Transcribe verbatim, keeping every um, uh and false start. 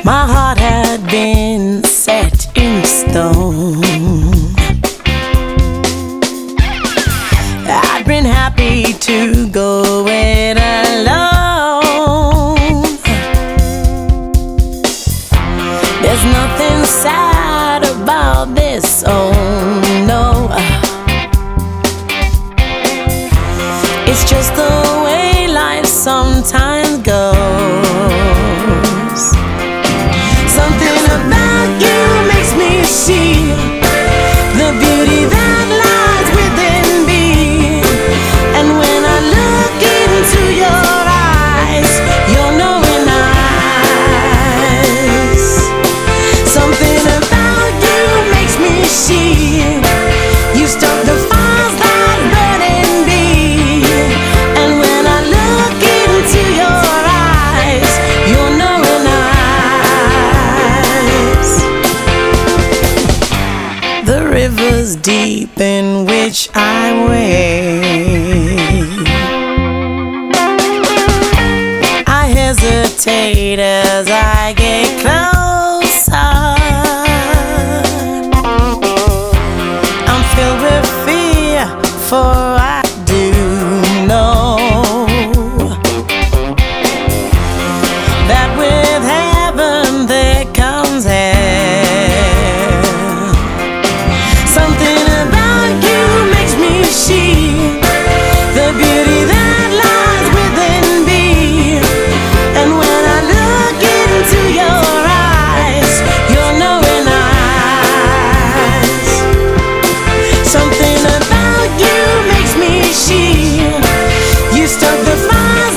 My heart had been set in stone. I'd been happy to go it alone. There's nothing sad about this, oh no. It's just the way life sometimes goes. Something about you makes me see the beauty that lies within me. And when I look into your eyes, your knowing eyes, something about you makes me see you stop the fires that burn in me. And when I look into your eyes, your knowing eyes, the river's deep in which I wade. I hesitate as I get closer. I'm filled with fear, for I do know that with heaven there comes hell. Something about you makes me see the beauty that lies within me. And when I look into your eyes, your knowing eyes, something about you makes me see you stop the fires